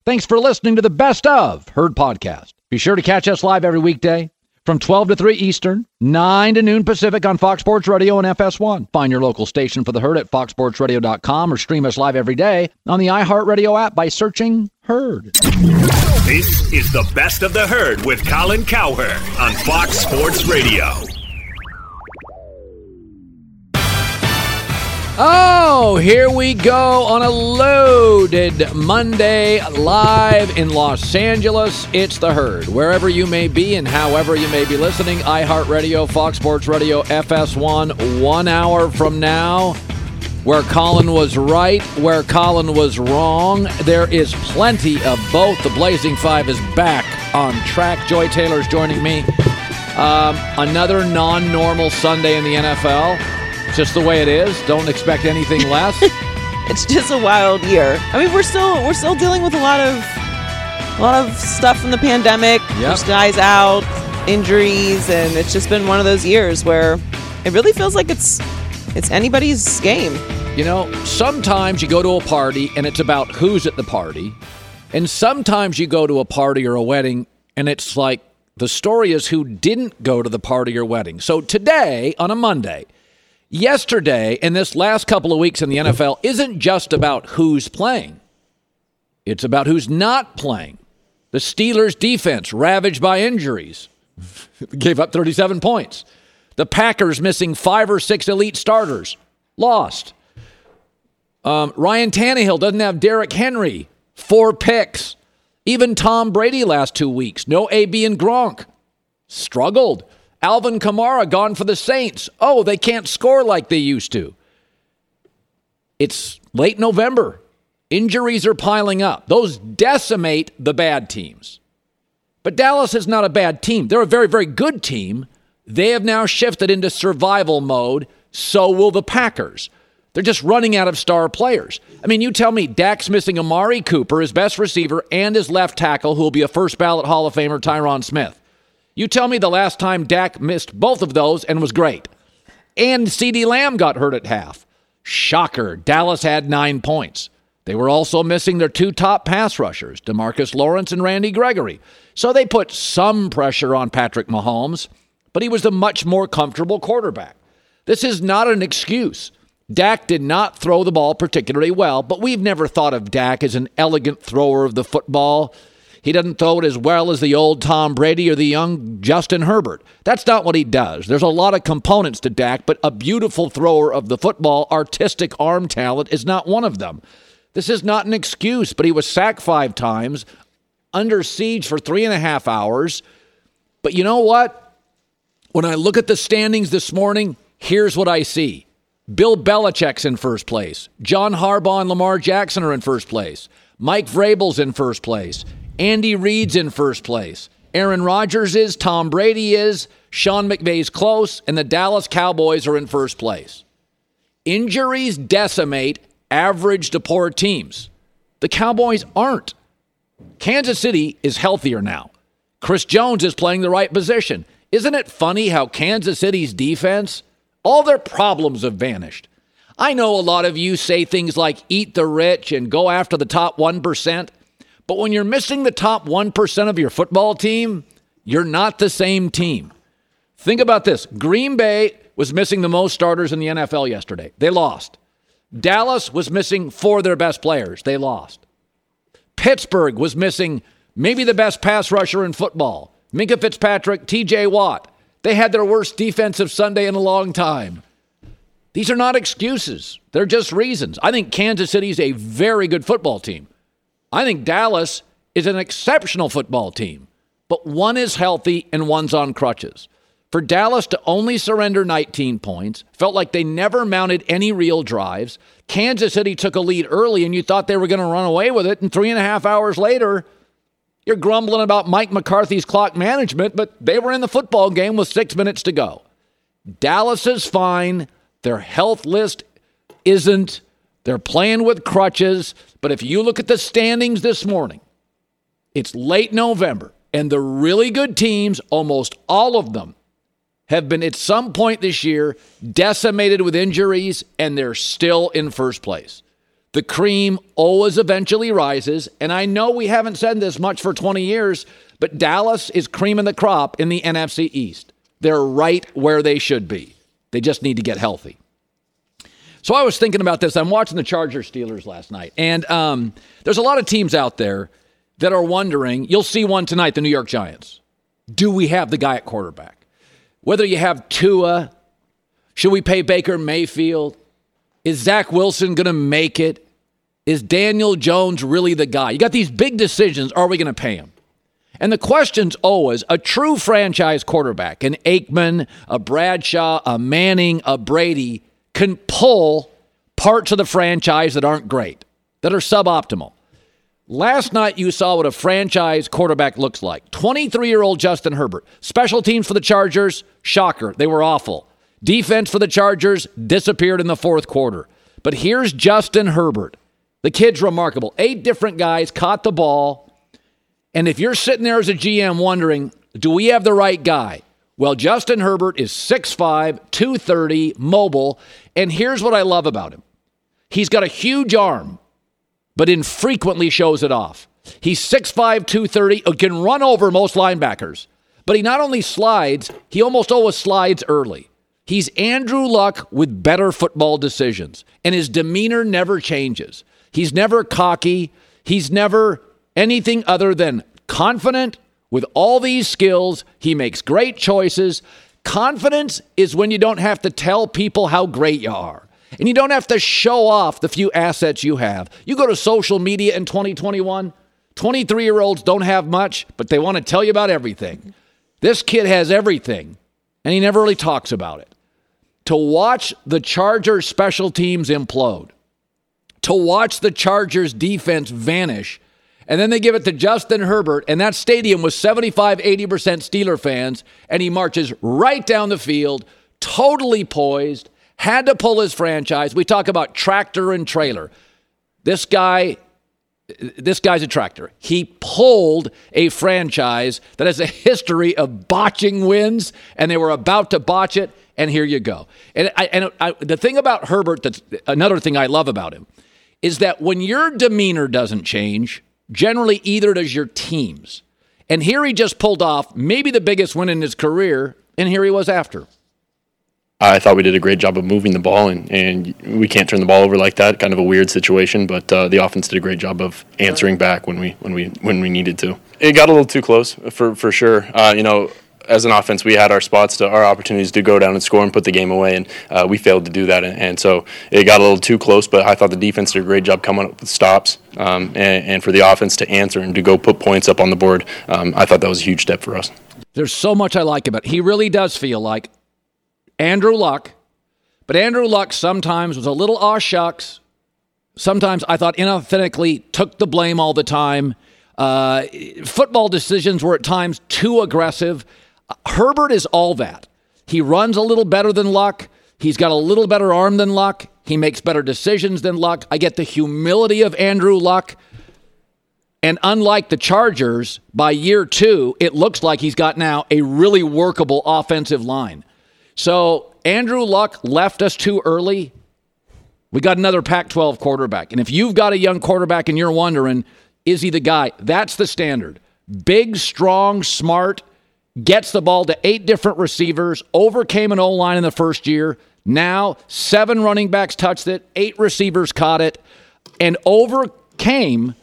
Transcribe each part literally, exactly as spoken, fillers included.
Thanks for listening to the Best of Herd podcast. Be sure to catch us live every weekday from twelve to three Eastern, nine to noon Pacific on Fox Sports Radio and F S one. Find your local station for the Herd at fox sports radio dot com or stream us live every day on the iHeartRadio app by searching Herd. This is the Best of the Herd with Colin Cowherd on Fox Sports Radio. Oh, here we go on a loaded Monday live in Los Angeles. It's the Herd. Wherever you may be and however you may be listening, iHeartRadio, Fox Sports Radio, F S one, one hour from now, where Colin was right, where Colin was wrong. There is plenty of both. The Blazing Five is back on track. Joy Taylor's joining me. Um, another non-normal Sunday in the N F L. Just the way it is. Don't expect anything less. It's just a wild year. I mean, we're still we're still dealing with a lot of a lot of stuff from the pandemic. Yep. There's guys out, injuries, and it's just been one of those years where it really feels like it's it's anybody's game. You know, sometimes you go to a party and it's about who's at the party, and sometimes you go to a party or a wedding and it's like the story is who didn't go to the party or wedding. So today on a Monday. Yesterday, and this last couple of weeks in the N F L, isn't just about who's playing. It's about who's not playing. The Steelers' defense ravaged by injuries. Gave up thirty-seven points. The Packers missing five or six elite starters. Lost. Um, Ryan Tannehill doesn't have Derrick Henry. Four picks. Even Tom Brady last two weeks. No A B and Gronk. Struggled. Alvin Kamara gone for the Saints. Oh, they can't score like they used to. It's late November. Injuries are piling up. Those decimate the bad teams. But Dallas is not a bad team. They're a very, very good team. They have now shifted into survival mode. So will the Packers. They're just running out of star players. I mean, you tell me Dak's missing Amari Cooper, his best receiver, and his left tackle, who will be a first ballot Hall of Famer, Tyron Smith. You tell me the last time Dak missed both of those and was great. And CeeDee Lamb got hurt at half. Shocker. Dallas had nine points. They were also missing their two top pass rushers, DeMarcus Lawrence and Randy Gregory. So they put some pressure on Patrick Mahomes, but he was the much more comfortable quarterback. This is not an excuse. Dak did not throw the ball particularly well, but we've never thought of Dak as an elegant thrower of the football. He doesn't throw it as well as the old Tom Brady or the young Justin Herbert. That's not what he does. There's a lot of components to Dak, but a beautiful thrower of the football, artistic arm talent is not one of them. This is not an excuse, but he was sacked five times, under siege for three and a half hours. But you know what? When I look at the standings this morning, here's what I see. Bill Belichick's in first place. John Harbaugh and Lamar Jackson are in first place. Mike Vrabel's in first place. Andy Reid's in first place. Aaron Rodgers is, Tom Brady is, Sean McVay's close, and the Dallas Cowboys are in first place. Injuries decimate average to poor teams. The Cowboys aren't. Kansas City is healthier now. Chris Jones is playing the right position. Isn't it funny how Kansas City's defense, all their problems have vanished? I know a lot of you say things like eat the rich and go after the top one percent. But when you're missing the top one percent of your football team, you're not the same team. Think about this. Green Bay was missing the most starters in the N F L yesterday. They lost. Dallas was missing four of their best players. They lost. Pittsburgh was missing maybe the best pass rusher in football. Minkah Fitzpatrick, T J Watt. They had their worst defensive Sunday in a long time. These are not excuses. They're just reasons. I think Kansas City is a very good football team. I think Dallas is an exceptional football team, but one is healthy and one's on crutches. For Dallas to only surrender nineteen points, felt like they never mounted any real drives. Kansas City took a lead early and you thought they were going to run away with it, and three and a half hours later, you're grumbling about Mike McCarthy's clock management, but they were in the football game with six minutes to go. Dallas is fine. Their health list isn't. They're playing with crutches. But if you look at the standings this morning, it's late November, and the really good teams, almost all of them, have been at some point this year decimated with injuries, and they're still in first place. The cream always eventually rises, and I know we haven't said this much for twenty years, but Dallas is cream in the crop in the N F C East. They're right where they should be. They just need to get healthy. So I was thinking about this. I'm watching the Chargers Steelers last night, and um, there's a lot of teams out there that are wondering, you'll see one tonight, the New York Giants. Do we have the guy at quarterback? Whether you have Tua, should we pay Baker Mayfield? Is Zach Wilson going to make it? Is Daniel Jones really the guy? You got these big decisions. Are we going to pay him? And the question's always, a true franchise quarterback, an Aikman, a Bradshaw, a Manning, a Brady, can pull parts of the franchise that aren't great, that are suboptimal. Last night, you saw what a franchise quarterback looks like. twenty-three-year-old Justin Herbert. Special teams for the Chargers, shocker, they were awful. Defense for the Chargers disappeared in the fourth quarter. But here's Justin Herbert. The kid's remarkable. Eight different guys caught the ball. And if you're sitting there as a G M wondering, do we have the right guy? Well, Justin Herbert is six five, two thirty, mobile. And here's what I love about him. He's got a huge arm, but infrequently shows it off. He's six five, two thirty, can run over most linebackers. But he not only slides, he almost always slides early. He's Andrew Luck with better football decisions. And his demeanor never changes. He's never cocky. He's never anything other than confident. With all these skills, he makes great choices. Confidence is when you don't have to tell people how great you are. And you don't have to show off the few assets you have. You go to social media in twenty twenty-one, twenty-three-year-olds don't have much, but they want to tell you about everything. This kid has everything, and he never really talks about it. To watch the Chargers special teams implode, to watch the Chargers defense vanish, and then they give it to Justin Herbert, and that stadium was seventy-five, eighty percent Steeler fans, and he marches right down the field, totally poised, had to pull his franchise. We talk about tractor and trailer. This guy, this guy's a tractor. He pulled a franchise that has a history of botching wins, and they were about to botch it, and here you go. And, I, and I, the thing about Herbert, that's another thing I love about him, is that when your demeanor doesn't change, generally, either does your team's. And here he just pulled off maybe the biggest win in his career, and here he was after. I thought we did a great job of moving the ball, and, and we can't turn the ball over like that. Kind of a weird situation, but uh, the offense did a great job of answering back when we when we when we needed to. It got a little too close for for sure. Uh, you know. As an offense, we had our spots, to our opportunities to go down and score and put the game away, and uh, we failed to do that. And, and so it got a little too close, but I thought the defense did a great job coming up with stops, um, and, and for the offense to answer and to go put points up on the board, um, I thought that was a huge step for us. There's so much I like about it. He really does feel like Andrew Luck, but Andrew Luck sometimes was a little aw shucks. Sometimes I thought inauthentically took the blame all the time. Uh, football decisions were at times too aggressive. Herbert is all that. He runs a little better than Luck. He's got a little better arm than Luck. He makes better decisions than Luck. I get the humility of Andrew Luck. And unlike the Chargers, by year two, it looks like he's got now a really workable offensive line. So Andrew Luck left us too early. We got another Pac twelve quarterback. And if you've got a young quarterback and you're wondering, is he the guy? That's the standard. Big, strong, smart, gets the ball to eight different receivers, overcame an O-line in the first year. Now, seven running backs touched it, eight receivers caught it, and overcame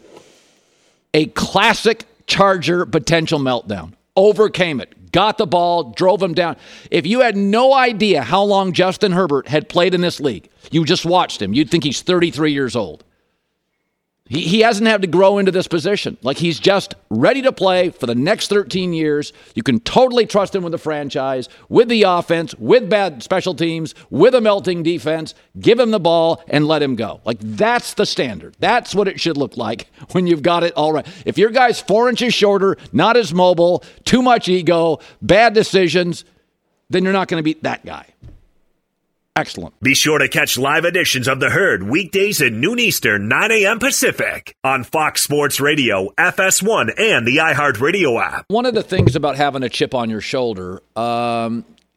a classic Charger potential meltdown. Overcame it. Got the ball, drove him down. If you had no idea how long Justin Herbert had played in this league, you just watched him, you'd think he's thirty-three years old. He, he hasn't had to grow into this position. Like, he's just ready to play for the next thirteen years. You can totally trust him with the franchise, with the offense, with bad special teams, with a melting defense. Give him the ball and let him go. Like, that's the standard. That's what it should look like when you've got it all right. If your guy's four inches shorter, not as mobile, too much ego, bad decisions, then you're not going to beat that guy. Excellent. Be sure to catch live editions of The Herd weekdays at noon Eastern, nine a.m. Pacific on Fox Sports Radio, F S one, and the iHeartRadio app. One of the things about having a chip on your shoulder, um,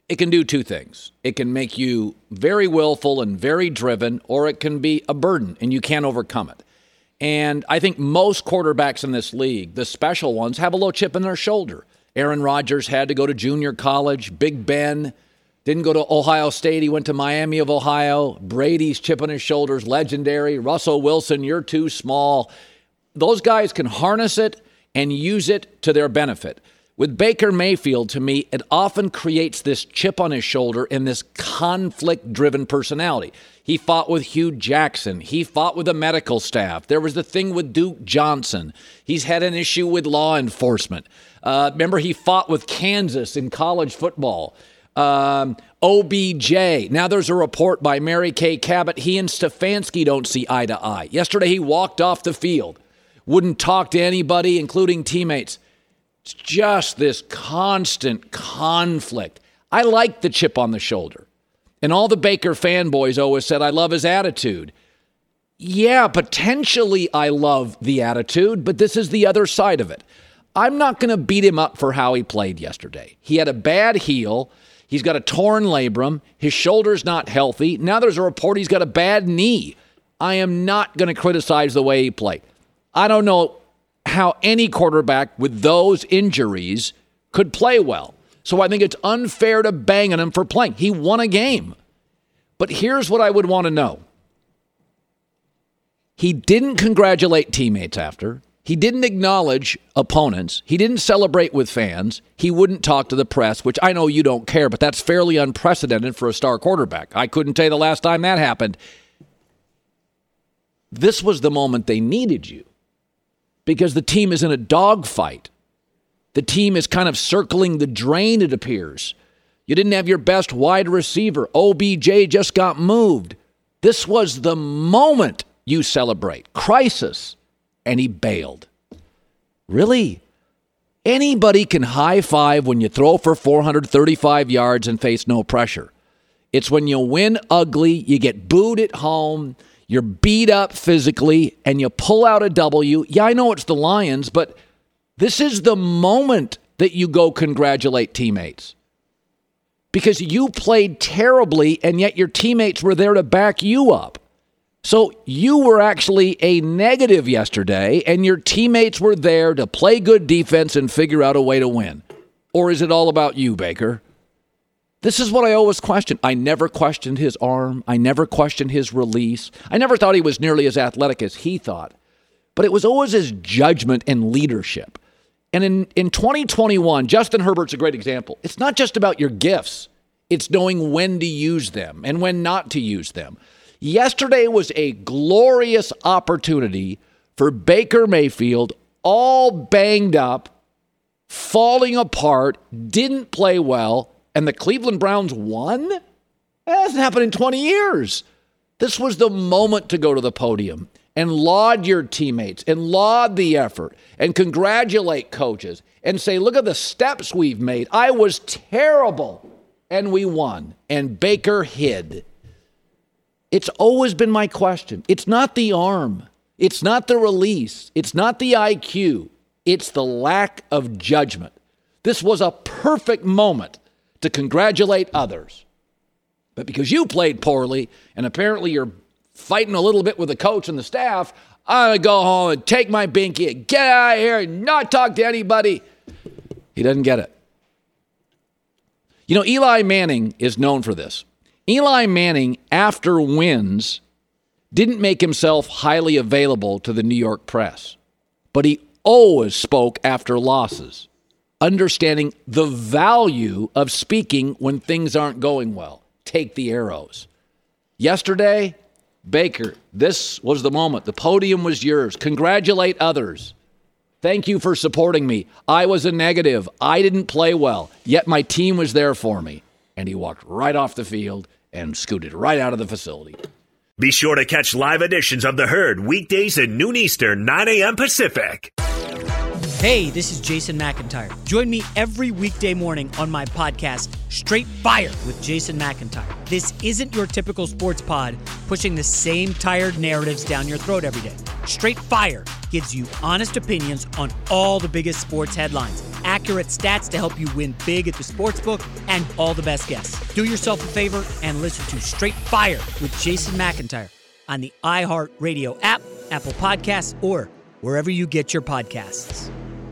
it can do two things. It can make you very willful and very driven, or it can be a burden and you can't overcome it. And I think most quarterbacks in this league, the special ones, have a little chip in their shoulder. Aaron Rodgers had to go to junior college. Big Ben didn't go to Ohio State. He went to Miami of Ohio. Brady's chip on his shoulders, legendary. Russell Wilson, you're too small. Those guys can harness it and use it to their benefit. With Baker Mayfield, to me, it often creates this chip on his shoulder and this conflict-driven personality. He fought with Hugh Jackson. He fought with the medical staff. There was the thing with Duke Johnson. He's had an issue with law enforcement. Uh, remember, he fought with Kansas in college football. Um, O B J. Now there's a report by Mary Kay Cabot. He and Stefanski don't see eye to eye. Yesterday, he walked off the field. Wouldn't talk to anybody, including teammates. It's just this constant conflict. I like the chip on the shoulder. And all the Baker fanboys always said, I love his attitude. Yeah, potentially I love the attitude, but this is the other side of it. I'm not going to beat him up for how he played yesterday. He had a bad heel. He's got a torn labrum. His shoulder's not healthy. Now there's a report he's got a bad knee. I am not going to criticize the way he played. I don't know how any quarterback with those injuries could play well. So I think it's unfair to bang on him for playing. He won a game. But here's what I would want to know. He didn't congratulate teammates after. He didn't acknowledge opponents. He didn't celebrate with fans. He wouldn't talk to the press, which I know you don't care, but that's fairly unprecedented for a star quarterback. I couldn't tell you the last time that happened. This was the moment they needed you because the team is in a dogfight. The team is kind of circling the drain, it appears. You didn't have your best wide receiver. O B J just got moved. This was the moment you celebrate. Crisis. And he bailed. Really? Anybody can high five when you throw for four hundred thirty-five yards and face no pressure. It's when you win ugly, you get booed at home, you're beat up physically, and you pull out a W. Yeah, I know it's the Lions, but this is the moment that you go congratulate teammates. Because you played terribly, and yet your teammates were there to back you up. So you were actually a negative yesterday, and your teammates were there to play good defense and figure out a way to win. Or is it all about you, Baker? This is what I always question. I never questioned his arm. I never questioned his release. I never thought he was nearly as athletic as he thought. But it was always his judgment and leadership. And in, in twenty twenty-one, Justin Herbert's a great example. It's not just about your gifts. It's knowing when to use them and when not to use them. Yesterday was a glorious opportunity for Baker Mayfield, all banged up, falling apart, didn't play well, and the Cleveland Browns won? That hasn't happened in twenty years. This was the moment to go to the podium and laud your teammates and laud the effort and congratulate coaches and say, look at the steps we've made. I was terrible, and we won, and Baker hid. It's always been my question. It's not the arm. It's not the release. It's not the I Q. It's the lack of judgment. This was a perfect moment to congratulate others. But because you played poorly, and apparently you're fighting a little bit with the coach and the staff, I'm going to go home and take my binky and get out of here and not talk to anybody. He doesn't get it. You know, Eli Manning is known for this. Eli Manning, after wins, didn't make himself highly available to the New York press, but he always spoke after losses, understanding the value of speaking when things aren't going well. Take the arrows. Yesterday, Baker, this was the moment. The podium was yours. Congratulate others. Thank you for supporting me. I was a negative. I didn't play well, yet my team was there for me. And he walked right off the field and scooted right out of the facility. Be sure to catch live editions of The Herd weekdays at noon Eastern, nine a.m. Pacific. Hey, this is Jason McIntyre. Join me every weekday morning on my podcast, Straight Fire with Jason McIntyre. This isn't your typical sports pod pushing the same tired narratives down your throat every day. Straight Fire gives you honest opinions on all the biggest sports headlines, accurate stats to help you win big at the sportsbook, and all the best guests. Do yourself a favor and listen to Straight Fire with Jason McIntyre on the iHeartRadio app, Apple Podcasts, or wherever you get your podcasts.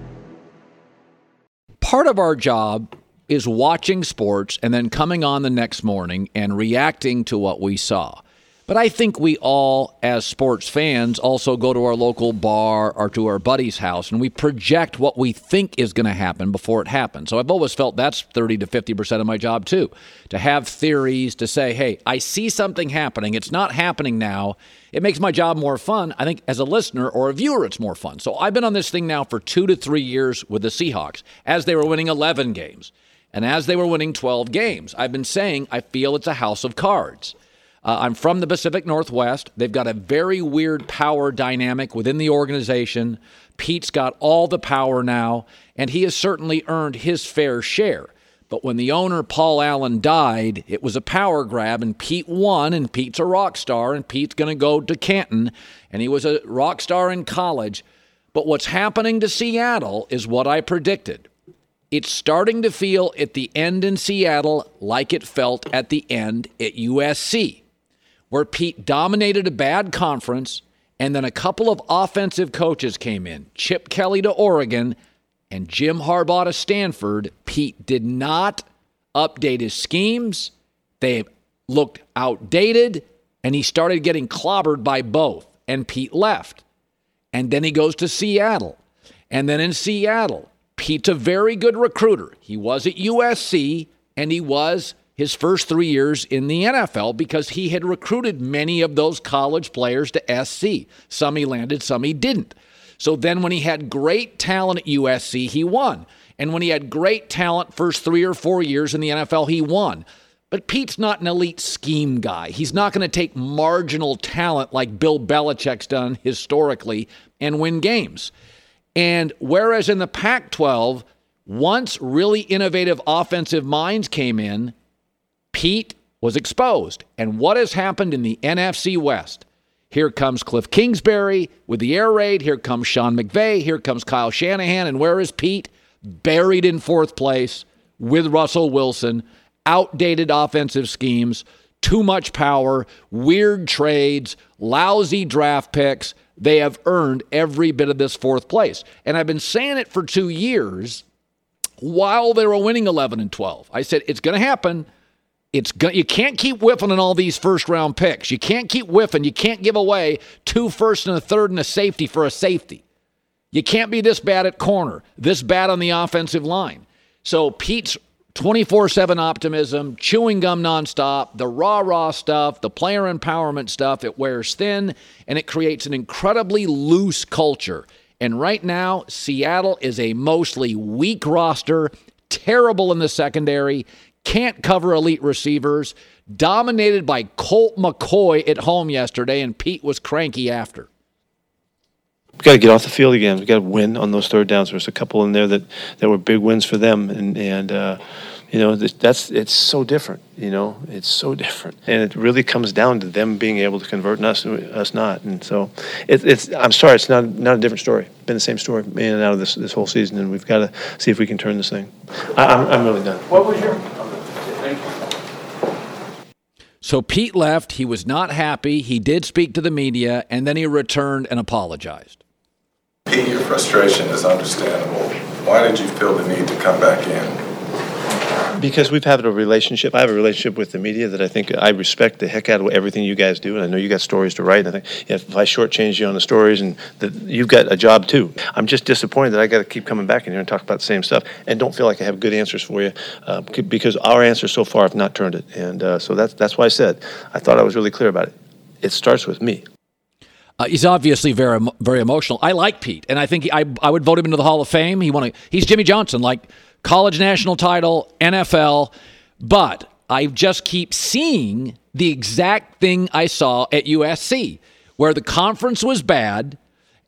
Part of our job is watching sports and then coming on the next morning and reacting to what we saw. But I think we all, as sports fans, also go to our local bar or to our buddy's house and we project what we think is going to happen before it happens. So I've always felt that's thirty to fifty percent of my job too, to have theories, to say, hey, I see something happening. It's not happening now. It makes my job more fun. I think as a listener or a viewer, it's more fun. So I've been on this thing now for two to three years with the Seahawks as they were winning eleven games. And as they were winning twelve games, I've been saying I feel it's a house of cards. Uh, I'm from the Pacific Northwest. They've got a very weird power dynamic within the organization. Pete's got all the power now, and he has certainly earned his fair share. But when the owner, Paul Allen, died, it was a power grab, and Pete won, and Pete's a rock star, and Pete's going to go to Canton, and he was a rock star in college. But what's happening to Seattle is what I predicted. It's starting to feel at the end in Seattle like it felt at the end at U S C, where Pete dominated a bad conference, and then a couple of offensive coaches came in, Chip Kelly to Oregon and Jim Harbaugh to Stanford. Pete did not update his schemes. They looked outdated, and he started getting clobbered by both, and Pete left. And then he goes to Seattle. And then in Seattle, Pete's a very good recruiter. He was at U S C, and he was his first three years in the N F L because he had recruited many of those college players to S C. Some he landed, some he didn't. So then when he had great talent at U S C, he won. And when he had great talent first three or four years in the N F L, he won. But Pete's not an elite scheme guy. He's not going to take marginal talent like Bill Belichick's done historically and win games. And whereas in the Pac twelve, once really innovative offensive minds came in, Pete was exposed. And what has happened in the N F C West? Here comes Cliff Kingsbury with the air raid. Here comes Sean McVay. Here comes Kyle Shanahan. And where is Pete? Buried in fourth place with Russell Wilson. Outdated offensive schemes, too much power, weird trades, lousy draft picks. They have earned every bit of this fourth place. And I've been saying it for two years while they were winning eleven and twelve. I said, it's going to happen. It's go- you can't keep whiffing on all these first-round picks. You can't keep whiffing. You can't give away two first and a third and a safety for a safety. You can't be this bad at corner, this bad on the offensive line. So Pete's twenty-four seven optimism, chewing gum nonstop, the rah-rah stuff, the player empowerment stuff, it wears thin, and it creates an incredibly loose culture. And right now, Seattle is a mostly weak roster, terrible in the secondary, can't cover elite receivers, dominated by Colt McCoy at home yesterday, and Pete was cranky after. We've got to get off the field again. We've got to win on those third downs. There's a couple in there that, that were big wins for them, and, and uh, you know, that's it's so different, you know. It's so different. And it really comes down to them being able to convert and us, us not. And so it, it's I'm sorry, it's not not a different story. It's been the same story in and out of this, this whole season, and we've got to see if we can turn this thing. I, I'm, I'm really done. What was your... So Pete left. He was not happy. He did speak to the media, and then he returned and apologized. Pete, your frustration is understandable. Why did you feel the need to come back in? Because we've had a relationship. I have a relationship with the media that I think I respect the heck out of everything you guys do, and I know you got stories to write. And I think if I shortchange you on the stories, and that you've got a job too. I'm just disappointed that I got to keep coming back in here and talk about the same stuff, and don't feel like I have good answers for you, uh, because our answers so far have not turned it. And uh, so that's that's why I said I thought I was really clear about it. It starts with me. Uh, he's obviously very, very emotional. I like Pete, and I think he, I I would vote him into the Hall of Fame. He won a, he's Jimmy Johnson, like college national title, N F L, but I just keep seeing the exact thing I saw at U S C, where the conference was bad,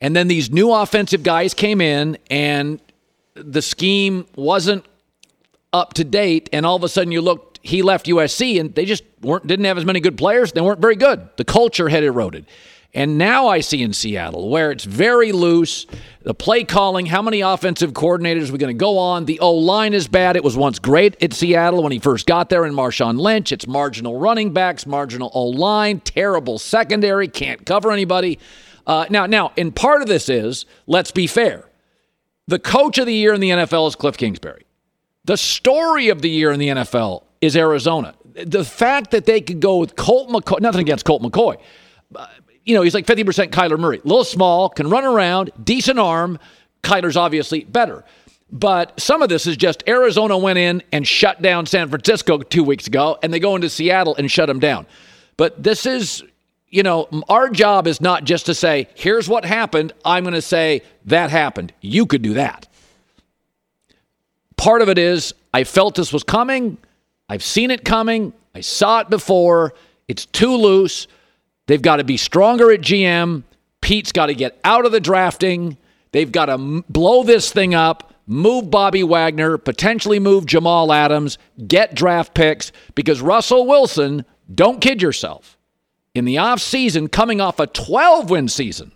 And then these new offensive guys came in, and the scheme wasn't up to date, and all of a sudden you looked, he left U S C, and they just weren't didn't have as many good players. They weren't very good. The culture had eroded. And now I see in Seattle where it's very loose, the play calling, how many offensive coordinators are we going to go on? The O-line is bad. It was once great at Seattle when he first got there in Marshawn Lynch. It's marginal running backs, marginal O-line, terrible secondary, can't cover anybody. Uh, now, now, and part of this is, let's be fair, the coach of the year in the N F L is Cliff Kingsbury. The story of the year in the N F L is Arizona. The fact that they could go with Colt McCoy, nothing against Colt McCoy, uh, you know, he's like fifty percent Kyler Murray. A little small, can run around, decent arm. Kyler's obviously better. But some of this is just Arizona went in and shut down San Francisco two weeks ago, and they go into Seattle and shut them down. But this is, you know, our job is not just to say, here's what happened. I'm going to say that happened. You could do that. Part of it is I felt this was coming. I've seen it coming. I saw it before. It's too loose. They've got to be stronger at G M. Pete's got to get out of the drafting. They've got to m- blow this thing up, move Bobby Wagner, potentially move Jamal Adams, get draft picks, because Russell Wilson, don't kid yourself, in the offseason, coming off a twelve-win season,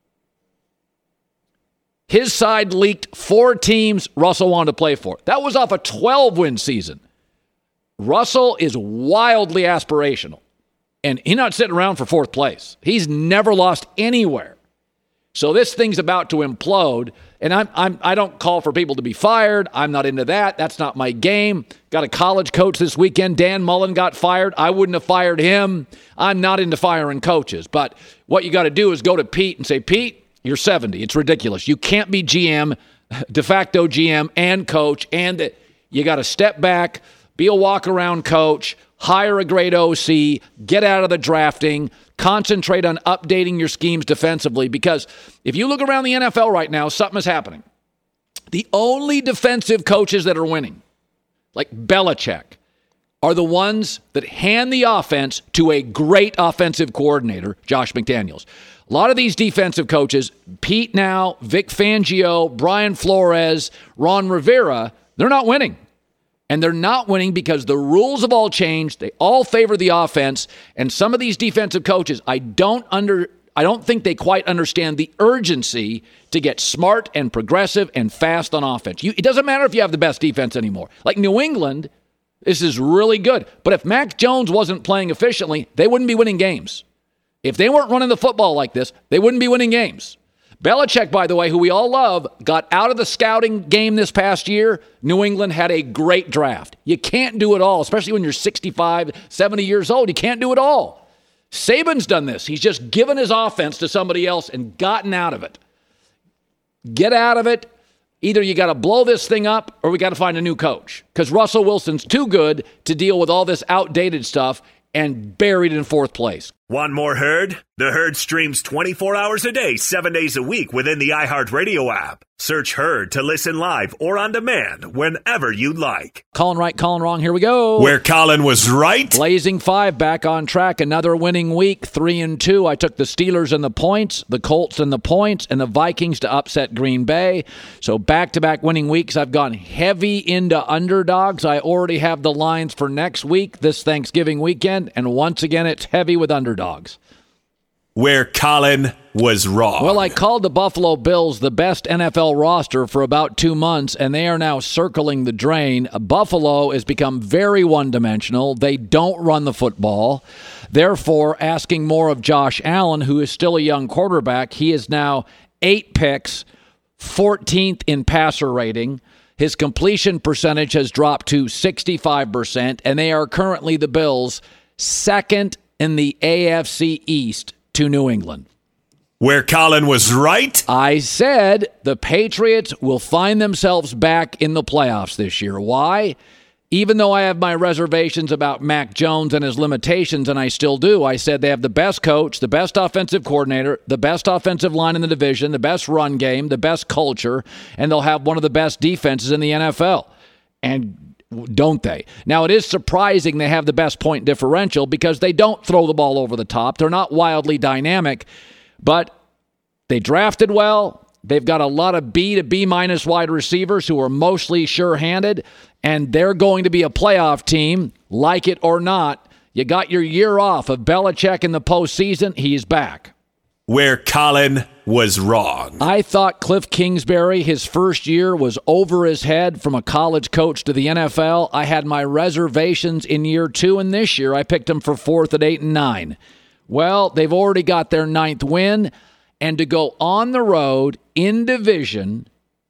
his side leaked four teams Russell wanted to play for. That was off a twelve-win season. Russell is wildly aspirational. And he's not sitting around for fourth place. He's never lost anywhere. So this thing's about to implode. And I'm, I'm, I don't call for people to be fired. I'm not into that. That's not my game. Got a college coach this weekend. Dan Mullen got fired. I wouldn't have fired him. I'm not into firing coaches. But what you got to do is go to Pete and say, Pete, you're seventy. It's ridiculous. You can't be G M, de facto G M, and coach. And the, you got to step back, be a walk-around coach, hire a great O C, get out of the drafting, concentrate on updating your schemes defensively, because if you look around the N F L right now, something is happening. The only defensive coaches that are winning, like Belichick, are the ones that hand the offense to a great offensive coordinator, Josh McDaniels. A lot of these defensive coaches, Pete now, Vic Fangio, Brian Flores, Ron Rivera, they're not winning. And they're not winning because the rules have all changed. They all favor the offense. And some of these defensive coaches, I don't under, I don't think they quite understand the urgency to get smart and progressive and fast on offense. You, it doesn't matter if you have the best defense anymore. Like New England, this is really good. But if Mac Jones wasn't playing efficiently, they wouldn't be winning games. If they weren't running the football like this, they wouldn't be winning games. Belichick, by the way, who we all love, got out of the scouting game this past year. New England had a great draft. You can't do it all, especially when you're sixty-five, seventy years old. You can't do it all. Saban's done this. He's just given his offense to somebody else and gotten out of it. Get out of it. Either you got to blow this thing up or we got to find a new coach, because Russell Wilson's too good to deal with all this outdated stuff and buried in fourth place. Want more Herd? The Herd streams twenty-four hours a day, seven days a week within the iHeartRadio app. Search Herd to listen live or on demand whenever you like. Calling right, calling wrong. Here we go. Where Colin was right. Blazing Five back on track. Another winning week, three and two. I took the Steelers and the points, the Colts and the points, and the Vikings to upset Green Bay. So back-to-back winning weeks. I've gone heavy into underdogs. I already have the lines for next week, this Thanksgiving weekend, and once again, it's heavy with underdogs. Where Colin was wrong. Well, I called the Buffalo Bills the best N F L roster for about two months, and they are now circling the drain. Buffalo has become very one-dimensional. They don't run the football. Therefore, asking more of Josh Allen, who is still a young quarterback. He is now eight picks, fourteenth in passer rating. His completion percentage has dropped to sixty-five percent, and they are currently, the Bills, second in the A F C East to New England. Where Colin was right. I said the Patriots will find themselves back in the playoffs this year. Why? Even though I have my reservations about Mac Jones and his limitations, and I still do, I said they have the best coach, the best offensive coordinator, the best offensive line in the division, the best run game, the best culture, and they'll have one of the best defenses in the N F L. And don't they? Now, it is surprising they have the best point differential because they don't throw the ball over the top. They're not wildly dynamic, but They drafted well. They've got a lot of B to B minus wide receivers who are mostly sure-handed, and they're going to be a playoff team, like it or not. You got your year off of Belichick in the postseason. He's back. Where Colin was wrong. I thought Cliff Kingsbury, his first year, was over his head from a college coach to the N F L. I had my reservations in year two, and this year I picked him for fourth at eight and nine. Well, they've already got their ninth win, and to go on the road in division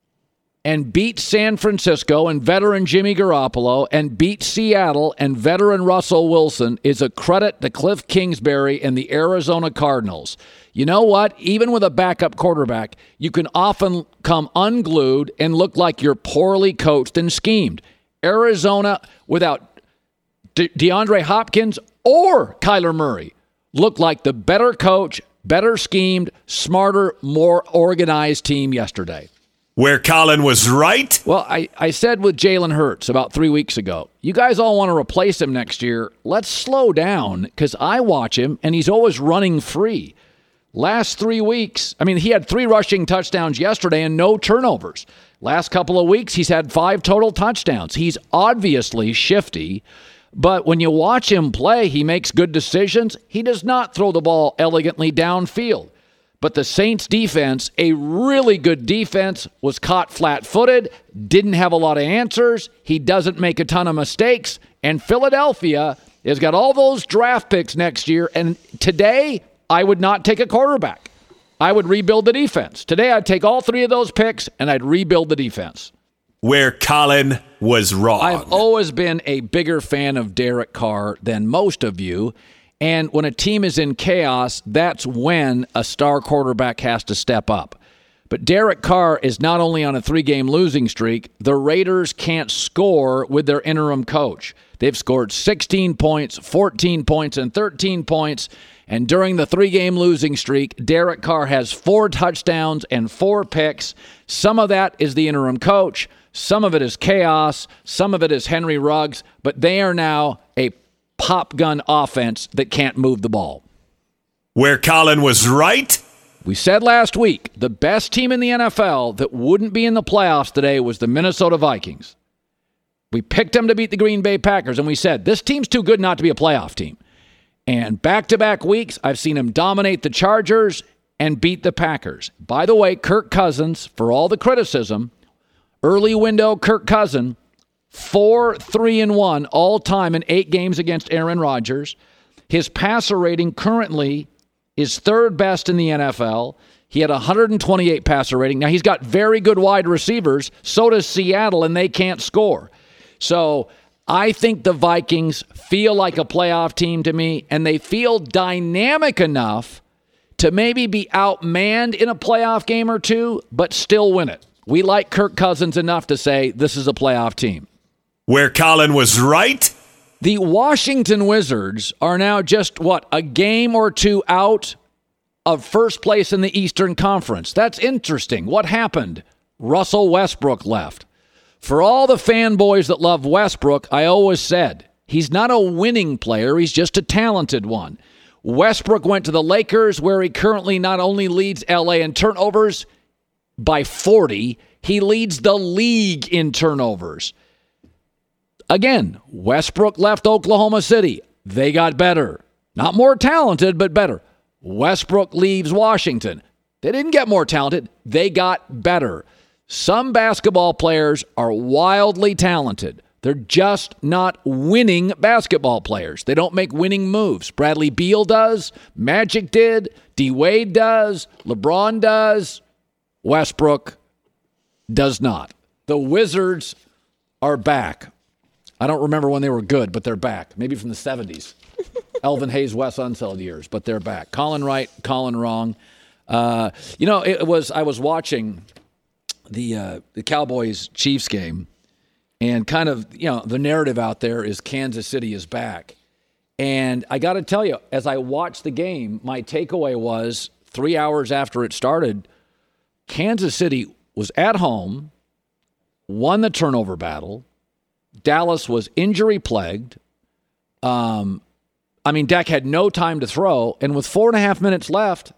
and beat San Francisco and veteran Jimmy Garoppolo and beat Seattle and veteran Russell Wilson is a credit to Cliff Kingsbury and the Arizona Cardinals. You know what? Even with a backup quarterback, you can often come unglued and look like you're poorly coached and schemed. Arizona, without De- DeAndre Hopkins or Kyler Murray, looked like the better coach, better schemed, smarter, more organized team yesterday. Where Colin was right? Well, I, I said with Jalen Hurts about three weeks ago, you guys all want to replace him next year. Let's slow down, because I watch him, and he's always running free. Last three weeks, I mean, he had three rushing touchdowns yesterday and no turnovers. Last couple of weeks, he's had five total touchdowns. He's obviously shifty, but when you watch him play, he makes good decisions. He does not throw the ball elegantly downfield. But the Saints defense, a really good defense, was caught flat-footed, didn't have a lot of answers. He doesn't make a ton of mistakes. And Philadelphia has got all those draft picks next year. And today, I would not take a quarterback. I would rebuild the defense. Today, I'd take all three of those picks, and I'd rebuild the defense. Where Colin was wrong. I've always been a bigger fan of Derek Carr than most of you. And when a team is in chaos, that's when a star quarterback has to step up. But Derek Carr is not only on a three-game losing streak, the Raiders can't score with their interim coach. They've scored sixteen points, fourteen points, and thirteen points. And during the three-game losing streak, Derek Carr has four touchdowns and four picks. Some of that is the interim coach. Some of it is chaos. Some of it is Henry Ruggs. But they are now a pop gun offense that can't move the ball. Where Colin was right? We said last week, the best team in the N F L that wouldn't be in the playoffs today was the Minnesota Vikings. We picked them to beat the Green Bay Packers, and we said, this team's too good not to be a playoff team. And back-to-back weeks, I've seen them dominate the Chargers and beat the Packers. By the way, Kirk Cousins, for all the criticism, early window Kirk Cousins, four, three, and one all time in eight games against Aaron Rodgers. His passer rating currently is third best in the N F L. He had one hundred twenty-eight passer rating. Now, he's got very good wide receivers. So does Seattle, and they can't score. So I think the Vikings feel like a playoff team to me, and they feel dynamic enough to maybe be outmanned in a playoff game or two, but still win it. We like Kirk Cousins enough to say this is a playoff team. Where Colin was right? The Washington Wizards are now just, what, a game or two out of first place in the Eastern Conference. That's interesting. What happened? Russell Westbrook left. For all the fanboys that love Westbrook, I always said, he's not a winning player, he's just a talented one. Westbrook went to the Lakers, where he currently not only leads L A in turnovers by forty, he leads the league in turnovers. Again, Westbrook left Oklahoma City. They got better. Not more talented, but better. Westbrook leaves Washington. They didn't get more talented. They got better. Some basketball players are wildly talented. They're just not winning basketball players. They don't make winning moves. Bradley Beal does. Magic did. D-Wade does. LeBron does. Westbrook does not. The Wizards are back. I don't remember when they were good, but they're back. Maybe from the seventies. Elvin Hayes, Wes Unseld years, but they're back. Colin right, Colin wrong. Uh, you know, it was I was watching the uh, the Cowboys-Chiefs game, and kind of, you know, the narrative out there is Kansas City is back. And I got to tell you, as I watched the game, my takeaway was three hours after it started, Kansas City was at home, won the turnover battle. Dallas was injury-plagued. Um, I mean, Dak had no time to throw, and with four and a half minutes left,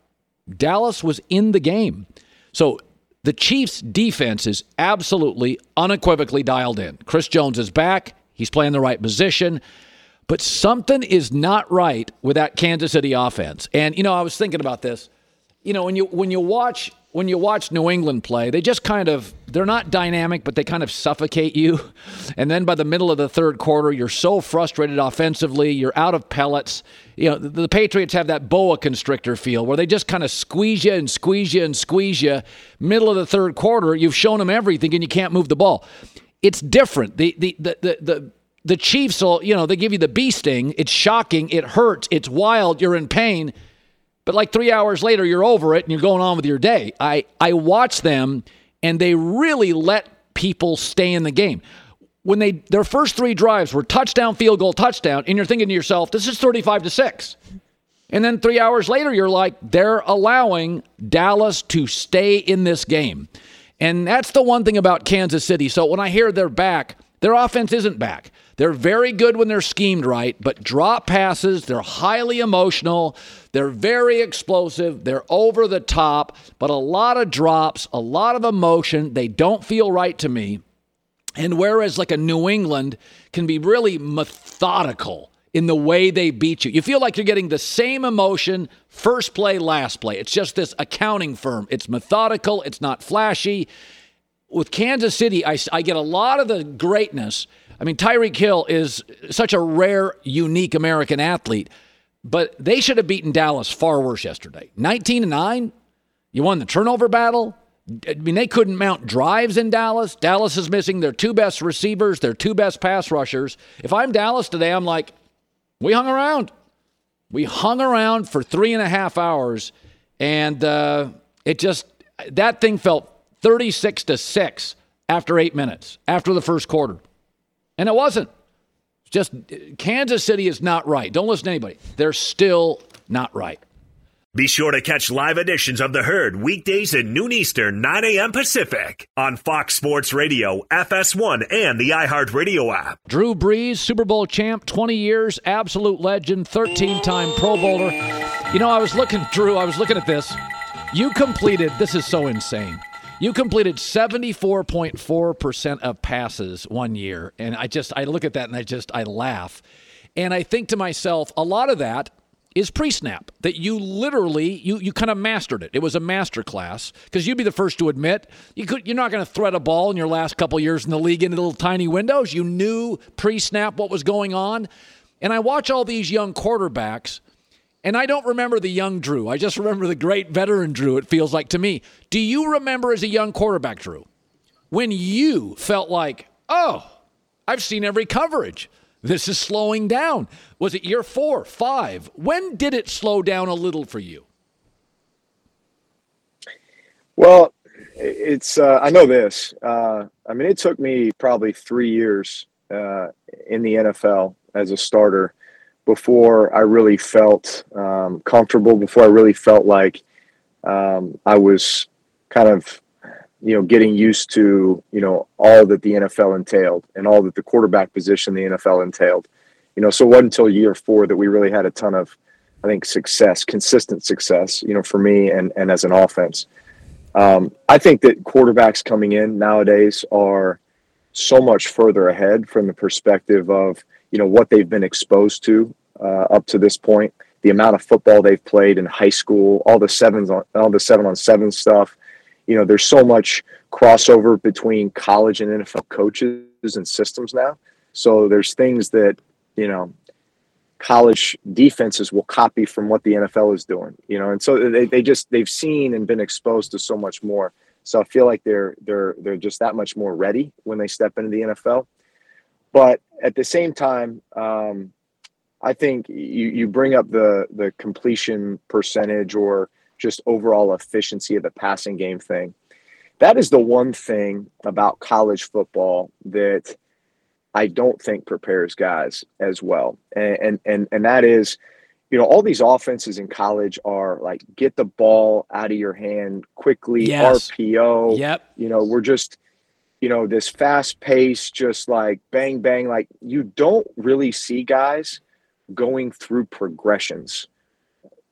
Dallas was in the game. So the Chiefs' defense is absolutely, unequivocally dialed in. Chris Jones is back. He's playing the right position. But something is not right with that Kansas City offense. And, you know, I was thinking about this. You know, when you when you watch when you watch New England play, they just kind of, they're not dynamic, but they kind of suffocate you. And then by the middle of the third quarter, you're so frustrated offensively, you're out of pellets. You know, the, the Patriots have that boa constrictor feel where they just kind of squeeze you and squeeze you and squeeze you. Middle of the third quarter, you've shown them everything and you can't move the ball. It's different. The the the the the, the Chiefs will, you know, they give you the bee sting. It's shocking. It hurts. It's wild. You're in pain. But like three hours later, you're over it and you're going on with your day. I, I watch them, and they really let people stay in the game. When they their first three drives were touchdown, field goal, touchdown, and you're thinking to yourself, this is thirty-five to six. And then three hours later, you're like, they're allowing Dallas to stay in this game. And that's the one thing about Kansas City. So when I hear they're back, their offense isn't back. They're very good when they're schemed right, but drop passes, they're highly emotional, they're very explosive, they're over the top, but a lot of drops, a lot of emotion. They don't feel right to me. And whereas like a New England can be really methodical in the way they beat you, you feel like you're getting the same emotion first play, last play. It's just this accounting firm. It's methodical. It's not flashy. With Kansas City, I, I get a lot of the greatness. I mean, Tyreek Hill is such a rare, unique American athlete, but they should have beaten Dallas far worse yesterday. nineteen to nine, you won the turnover battle. I mean, they couldn't mount drives in Dallas. Dallas is missing their two best receivers, their two best pass rushers. If I'm Dallas today, I'm like, we hung around. We hung around for three and a half hours, and uh, it just, that thing felt thirty-six to six after eight minutes, after the first quarter. And it wasn't. Just Kansas City is not right. Don't listen to anybody. They're still not right. Be sure to catch live editions of The Herd weekdays at noon Eastern, nine a.m. Pacific on Fox Sports Radio, F S one, and the iHeartRadio app. Drew Brees, Super Bowl champ, twenty years, absolute legend, thirteen-time Pro Bowler. You know, I was looking, Drew, I was looking at this. You completed, this is so insane. You completed seventy-four point four percent of passes one year. And I just, I look at that and I just, I laugh. And I think to myself, a lot of that is pre-snap, that you literally, you you kind of mastered it. It was a master class, because you'd be the first to admit, you could, you're not going to thread a ball in your last couple years in the league into little tiny windows. You knew pre-snap what was going on. And I watch all these young quarterbacks, and I don't remember the young Drew. I just remember the great veteran Drew, it feels like to me. Do you remember as a young quarterback, Drew, when you felt like, oh, I've seen every coverage. This is slowing down. Was it year four, five? When did it slow down a little for you? Well, it's uh, I know this. Uh, I mean, it took me probably three years uh, in the N F L as a starter before I really felt um, comfortable, before I really felt like um, I was kind of, you know, getting used to, you know, all that the N F L entailed and all that the quarterback position the N F L entailed. You know, so it wasn't until year four that we really had a ton of, I think, success, consistent success, you know, for me and, and as an offense. Um, I think that quarterbacks coming in nowadays are so much further ahead from the perspective of, you know, what they've been exposed to uh, up to this point, the amount of football they've played in high school, all the sevens on all the seven on seven stuff. You know, there's so much crossover between college and N F L coaches and systems now. So there's things that, you know, college defenses will copy from what the N F L is doing, you know, and so they, they just, they've seen and been exposed to so much more. So I feel like they're, they're, they're just that much more ready when they step into the N F L. But at the same time, um, I think you, you bring up the, the completion percentage or just overall efficiency of the passing game thing. That is the one thing about college football that I don't think prepares guys as well. And, and, and, and that is, you know, all these offenses in college are like, get the ball out of your hand quickly, yes. R P O. Yep. You know, we're just, you know, this fast pace, just like bang, bang. Like you don't really see guys going through progressions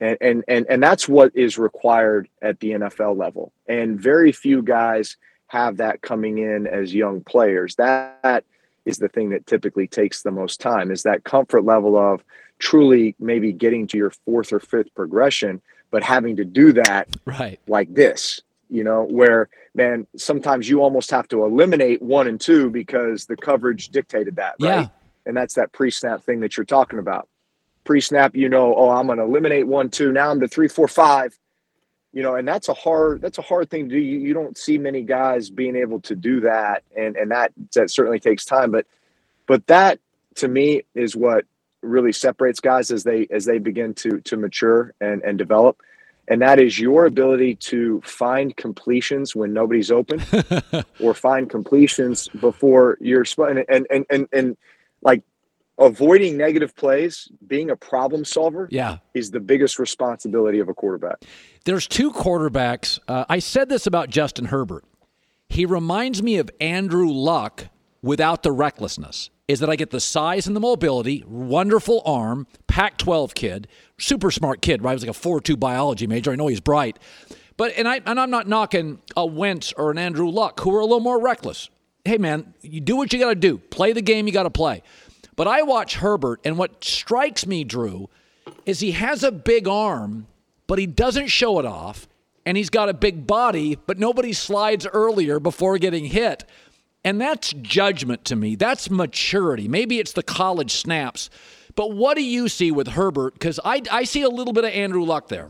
And, and, and, and that's what is required at the N F L level. And very few guys have that coming in as young players. That is the thing that typically takes the most time, is that comfort level of truly maybe getting to your fourth or fifth progression, but having to do that right like this, you know, where, man, sometimes you almost have to eliminate one and two because the coverage dictated that, right? Yeah. And that's that pre-snap thing that you're talking about. Pre-snap, you know, oh, I'm going to eliminate one, two. Now I'm to three, four, five. You know, and that's a hard that's a hard thing to do. You, you don't see many guys being able to do that, and and that that certainly takes time. But but that to me is what really separates guys as they as they begin to to mature and and develop. And that is your ability to find completions when nobody's open, or find completions before you're and and and and, and like. Avoiding negative plays, being a problem solver, yeah. is the biggest responsibility of a quarterback. There's two quarterbacks. Uh, I said this about Justin Herbert. He reminds me of Andrew Luck without the recklessness. Is that I get the size and the mobility, wonderful arm, Pac twelve kid, super smart kid, right? He was like a four two biology major. I know he's bright. But and, I, and I'm not knocking a Wentz or an Andrew Luck, who are a little more reckless. Hey, man, you do what you got to do. Play the game you got to play. But I watch Herbert, and what strikes me, Drew, is he has a big arm, but he doesn't show it off, and he's got a big body, but nobody slides earlier before getting hit. And that's judgment to me. That's maturity. Maybe it's the college snaps. But what do you see with Herbert? Because I, I see a little bit of Andrew Luck there.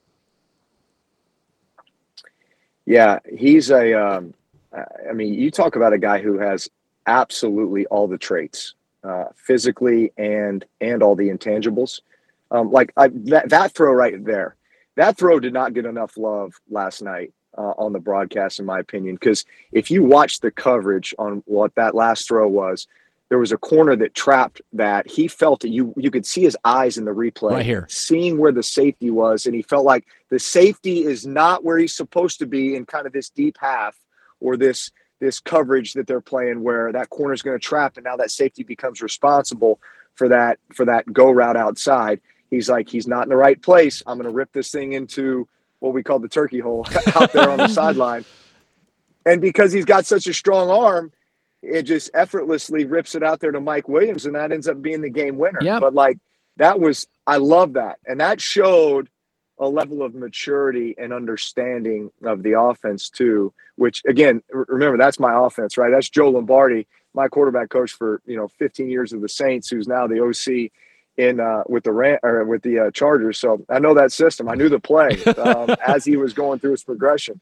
Yeah, he's a um, – I mean, you talk about a guy who has absolutely all the traits. Uh, physically and and all the intangibles, um, like I, that that throw right there, that throw did not get enough love last night uh, on the broadcast, in my opinion. Because if you watch the coverage on what that last throw was, there was a corner that trapped that. He felt it. You you could see his eyes in the replay, right here, seeing where the safety was, and he felt like the safety is not where he's supposed to be in kind of this deep half or this. this coverage that they're playing where that corner is going to trap. And now that safety becomes responsible for that, for that go route outside. He's like, he's not in the right place. I'm going to rip this thing into what we call the turkey hole out there on the sideline. And because he's got such a strong arm, it just effortlessly rips it out there to Mike Williams. And that ends up being the game winner. Yep. But like, that was, I love that. And that showed a level of maturity and understanding of the offense too, which again, remember, that's my offense, right? That's Joe Lombardi, my quarterback coach for, you know, fifteen years of the Saints, who's now the O C in uh, with the Ram- or with the uh, Chargers. So I know that system. I knew the play um, as he was going through his progression.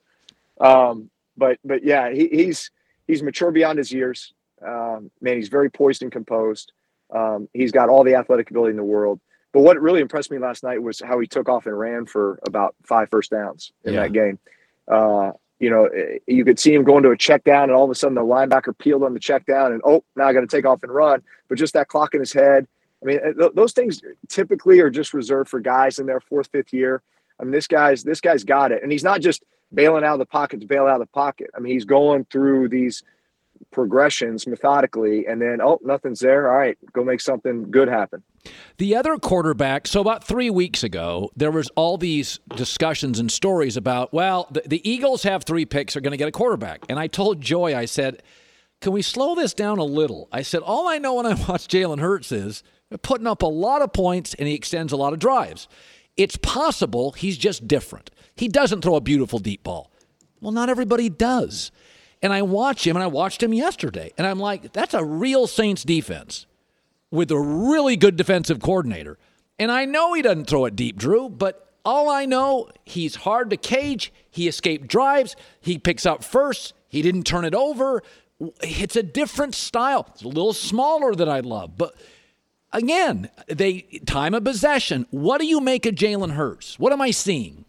Um, but, but yeah, he, he's, he's mature beyond his years. Um, man, he's very poised and composed. Um, he's got all the athletic ability in the world. But what really impressed me last night was how he took off and ran for about five first downs in yeah. that game. Uh, you know, you could see him going to a check down, and all of a sudden the linebacker peeled on the check down, and, oh, now I got to take off and run. But just that clock in his head. I mean, th- those things typically are just reserved for guys in their fourth, fifth year. I mean, this guy's this guy's got it. And he's not just bailing out of the pocket to bail out of the pocket. I mean, he's going through these progressions methodically, and then, oh, nothing's there. All right, go make something good happen. The other quarterback, so about three weeks ago, there was all these discussions and stories about, well, the, the Eagles have three picks, are going to get a quarterback. And I told Joy, I said, can we slow this down a little? I said, all I know when I watch Jalen Hurts is they're putting up a lot of points and he extends a lot of drives. It's possible he's just different. He doesn't throw a beautiful deep ball. Well, not everybody does. And I watch him, and I watched him yesterday, and I'm like, that's a real Saints defense with a really good defensive coordinator. And I know he doesn't throw it deep, Drew, but all I know, he's hard to cage. He escaped drives. He picks up first. He didn't turn it over. It's a different style. It's a little smaller than I love. But again, they time of possession. What do you make of Jalen Hurts? What am I seeing?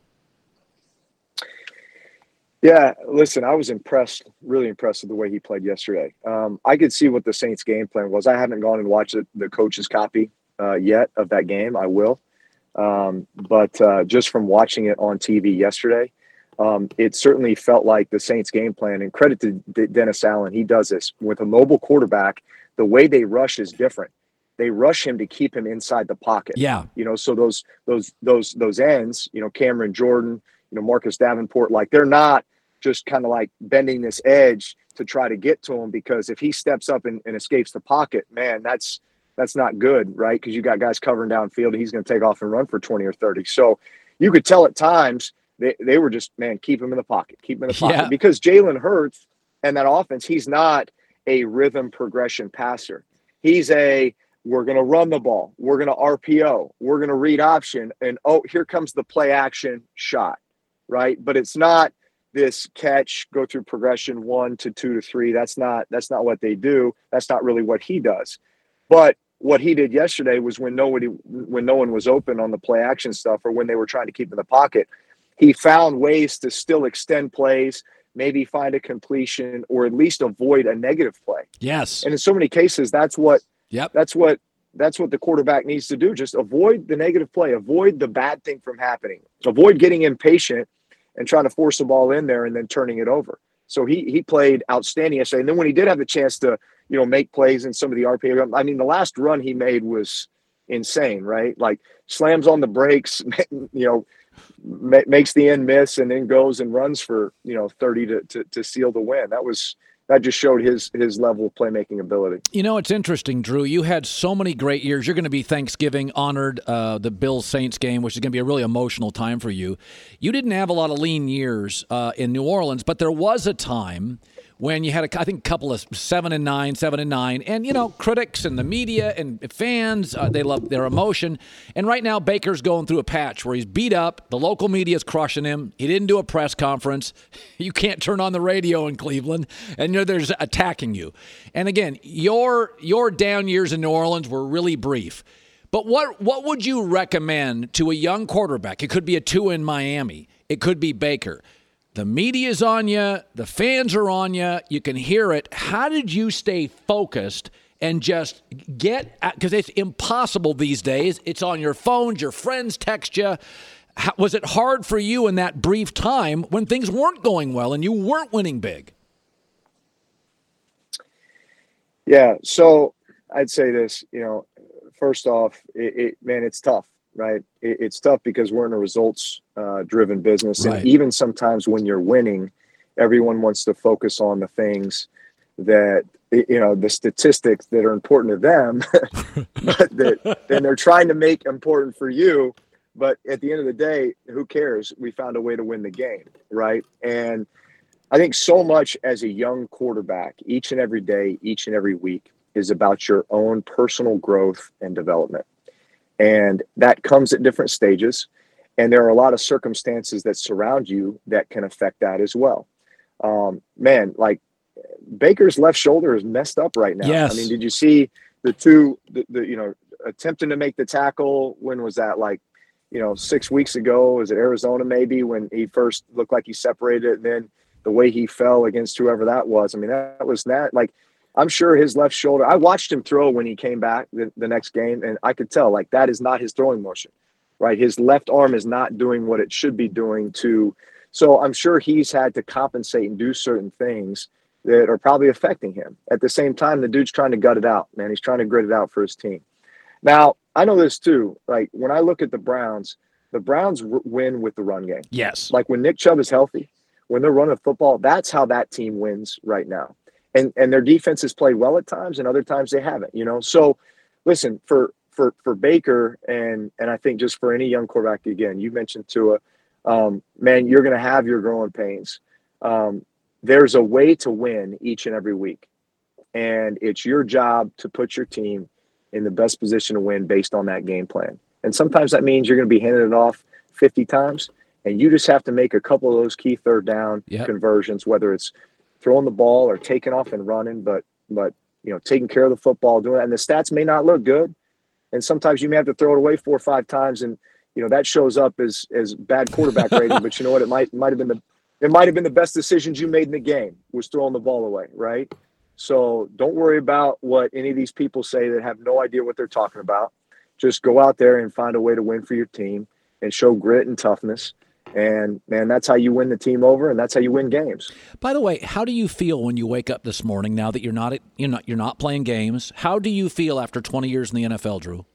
Yeah, listen, I was impressed, really impressed with the way he played yesterday. Um, I could see what the Saints' game plan was. I haven't gone and watched it, the coach's copy uh, yet of that game. I will. Um, but uh, just from watching it on T V yesterday, um, it certainly felt like the Saints' game plan. And credit to D- Dennis Allen, he does this. With a mobile quarterback, the way they rush is different. they rush him to keep him inside the pocket. Yeah. You know, so those those those those ends, you know, Cameron Jordan, you know, Marcus Davenport, like they're not just kind of like bending this edge to try to get to him, because if he steps up and, and escapes the pocket, man, that's that's not good, right? Because you got guys covering downfield and he's going to take off and run for twenty or thirty. So you could tell at times they, they were just, man, keep him in the pocket, keep him in the pocket. Yeah. Because Jalen Hurts and that offense, he's not a rhythm progression passer. He's a, we're going to run the ball, we're going to R P O, we're going to read option, and oh, here comes the play action shot, right? But it's not this catch, go through progression one to two to three. That's not that's not what they do. That's not really what he does. But what he did yesterday was when nobody when no one was open on the play action stuff, or when they were trying to keep in the pocket, he found ways to still extend plays, maybe find a completion, or at least avoid a negative play. Yes. And in so many cases, that's what Yep. that's what that's what the quarterback needs to do. Just avoid the negative play, avoid the bad thing from happening, avoid getting impatient and trying to force the ball in there and then turning it over. So he he played outstanding yesterday. And then when he did have the chance to, you know, make plays in some of the R P O, I mean, the last run he made was insane, right? Like slams on the brakes, you know, ma- makes the end miss, and then goes and runs for, you know, thirty to, to, to seal the win. That was, that just showed his his level of playmaking ability. You know, it's interesting, Drew. You had so many great years. You're going to be Thanksgiving honored, uh, the Bills-Saints game, which is going to be a really emotional time for you. You didn't have a lot of lean years uh, in New Orleans, but there was a time when you had, a, I think, a couple of seven and nine, seven and nine, and, you know, critics and the media and fans, uh, they love their emotion. And right now, Baker's going through a patch where he's beat up. The local media is crushing him. He didn't do a press conference. You can't turn on the radio in Cleveland, and you know, there's attacking you. And again, your your down years in New Orleans were really brief. But what what would you recommend to a young quarterback? It could be a two in Miami. It could be Baker. The media's on you. The fans are on you. You can hear it. How did you stay focused and just get – because it's impossible these days. It's on your phones. Your friends text you. How, was it hard for you in that brief time when things weren't going well and you weren't winning big? Yeah, so I'd say this, you know, first off, it, it man, it's tough. Right. It, it's tough because we're in a results uh, driven business. Right. And even sometimes when you're winning, everyone wants to focus on the things that, you know, the statistics that are important to them, but that then they're trying to make important for you. But at the end of the day, who cares? We found a way to win the game. Right. And I think so much as a young quarterback, each and every day, each and every week is about your own personal growth and development. And that comes at different stages. And there are a lot of circumstances that surround you that can affect that as well. Um, man, like Baker's left shoulder is messed up right now. Yes. I mean, did you see the two, the, the, you know, attempting to make the tackle? When was that? Like, you know, six weeks ago, was it Arizona maybe, when he first looked like he separated it, and then the way he fell against whoever that was. I mean, that, that was that like, I'm sure his left shoulder, I watched him throw when he came back the, the next game, and I could tell, like, that is not his throwing motion, right? His left arm is not doing what it should be doing to, so I'm sure he's had to compensate and do certain things that are probably affecting him. At the same time, the dude's trying to gut it out, man. He's trying to grit it out for his team. Now, I know this too. Like, when I look at the Browns, the Browns w- win with the run game. Yes. Like, when Nick Chubb is healthy, when they're running football, that's how that team wins right now. And and their defense has played well at times, and other times they haven't, you know. So, listen, for for for Baker, and and I think just for any young quarterback, again, you mentioned Tua, um, man, you're going to have your growing pains. Um, there's a way to win each and every week, and it's your job to put your team in the best position to win based on that game plan. And sometimes that means you're going to be handing it off fifty times, and you just have to make a couple of those key third down Yep. conversions, whether it's throwing the ball or taking off and running, but, but, you know, taking care of the football, doing that. And the stats may not look good. And sometimes you may have to throw it away four or five times. And, you know, that shows up as, as bad quarterback rating, but you know what? It might, might have been the, it might've been the best decisions you made in the game was throwing the ball away. Right. So don't worry about what any of these people say that have no idea what they're talking about. Just go out there and find a way to win for your team and show grit and toughness. And, man, that's how you win the team over, and that's how you win games. By the way, how do you feel when you wake up this morning now that you're not you're not you're not playing games? How do you feel after twenty years in the N F L, Drew?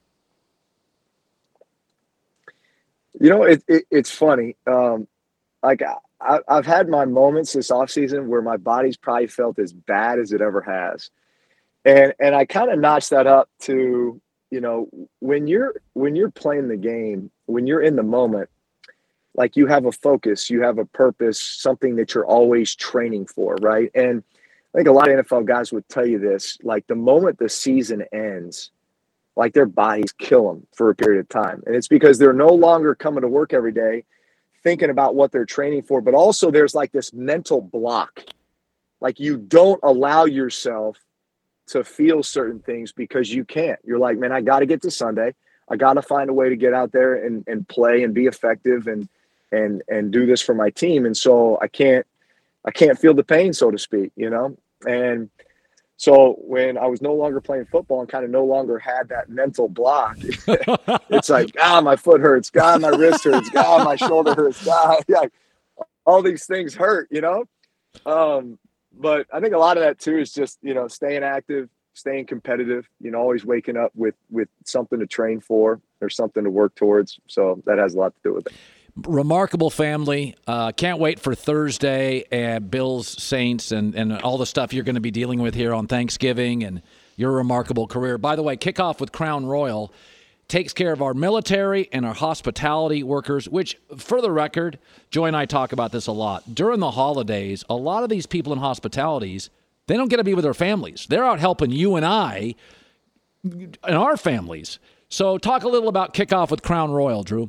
You know, it, it, it's funny. Um, like I, I've had my moments this offseason where my body's probably felt as bad as it ever has. And and I kind of notched that up to, you know, when you're when you're playing the game, when you're in the moment, like you have a focus, you have a purpose, something that you're always training for, right? And I think a lot of N F L guys would tell you this, like the moment the season ends, like their bodies kill them for a period of time. And it's because they're no longer coming to work every day thinking about what they're training for, but also there's like this mental block. Like you don't allow yourself to feel certain things because you can't. You're like, man, I got to get to Sunday. I got to find a way to get out there and, and play and be effective and and and do this for my team. And so I can't I can't feel the pain, so to speak, you know? And so when I was no longer playing football and kind of no longer had that mental block, it's like, ah, my foot hurts. God, my wrist hurts. God, my shoulder hurts. God, yeah, all these things hurt, you know? Um, but I think a lot of that too is just, you know, staying active, staying competitive, you know, always waking up with, with something to train for or something to work towards. So that has a lot to do with it. Remarkable family. Uh, can't wait for Thursday and Bills, Saints, and, and all the stuff you're going to be dealing with here on Thanksgiving and your remarkable career. By the way, Kickoff with Crown Royal takes care of our military and our hospitality workers, which, for the record, Joy and I talk about this a lot. During the holidays, a lot of these people in hospitalities, they don't get to be with their families. They're out helping you and I and our families. So talk a little about Kickoff with Crown Royal, Drew.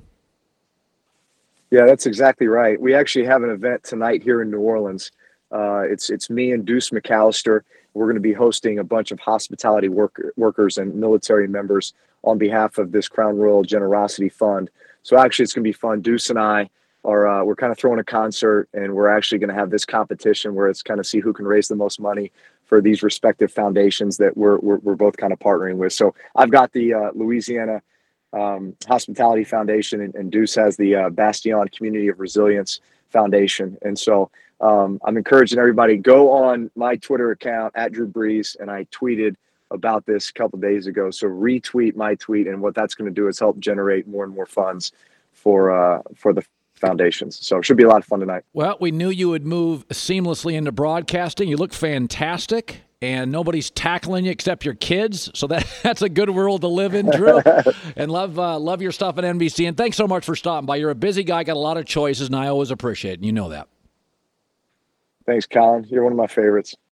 Yeah, that's exactly right. We actually have an event tonight here in New Orleans. Uh, it's it's me and Deuce McAllister. We're going to be hosting a bunch of hospitality worker, workers and military members on behalf of this Crown Royal Generosity Fund. So actually, it's going to be fun. Deuce and I are uh, we're kind of throwing a concert, and we're actually going to have this competition where it's kind of see who can raise the most money for these respective foundations that we're we're, we're both kind of partnering with. So I've got the uh, Louisiana Um, Hospitality Foundation, and, and Deuce has the uh, Bastion Community of Resilience Foundation. And so um, I'm encouraging everybody, go on my Twitter account at Drew Brees, and I tweeted about this a couple days ago. So retweet my tweet, and what that's going to do is help generate more and more funds for uh, for the foundations. So it should be a lot of fun tonight. Well, we knew you would move seamlessly into broadcasting. You look fantastic. And nobody's tackling you except your kids, so that that's a good world to live in, Drew. And love uh, love your stuff at N B C. And thanks so much for stopping by. You're a busy guy, got a lot of choices, and I always appreciate it. And you know that. Thanks, Colin. You're one of my favorites.